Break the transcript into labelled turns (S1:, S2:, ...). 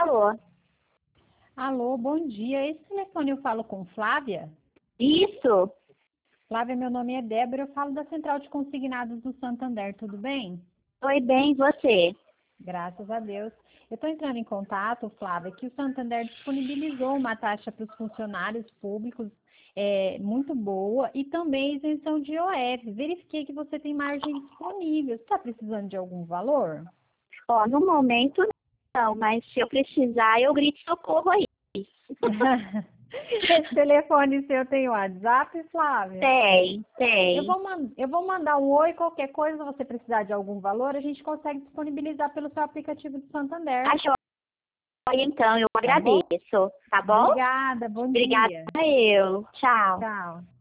S1: Alô?
S2: Alô, bom dia. Esse telefone eu falo com Flávia?
S1: Isso?
S2: Flávia, meu nome é Débora, eu falo da Central de Consignados do Santander, tudo bem?
S1: Oi, bem, e você?
S2: Graças a Deus. Eu estou entrando em contato, Flávia, que o Santander disponibilizou uma taxa para os funcionários públicos muito boa e também isenção de IOF. Verifiquei que você tem margem disponível. Você está precisando de algum valor?
S1: Ó, no momento não, mas se eu precisar, eu grito socorro aí.
S2: Esse telefone seu tem WhatsApp, Flávia?
S1: Tem,
S2: Eu
S1: tem.
S2: vou, eu vou mandar um oi, qualquer coisa, se você precisar de algum valor, a gente consegue disponibilizar pelo seu aplicativo do Santander,
S1: Tá joia, então, eu
S2: tá bom?
S1: agradeço, tá bom?
S2: Obrigada, bom
S1: Obrigada
S2: dia.
S1: eu. Tchau.
S2: Tchau.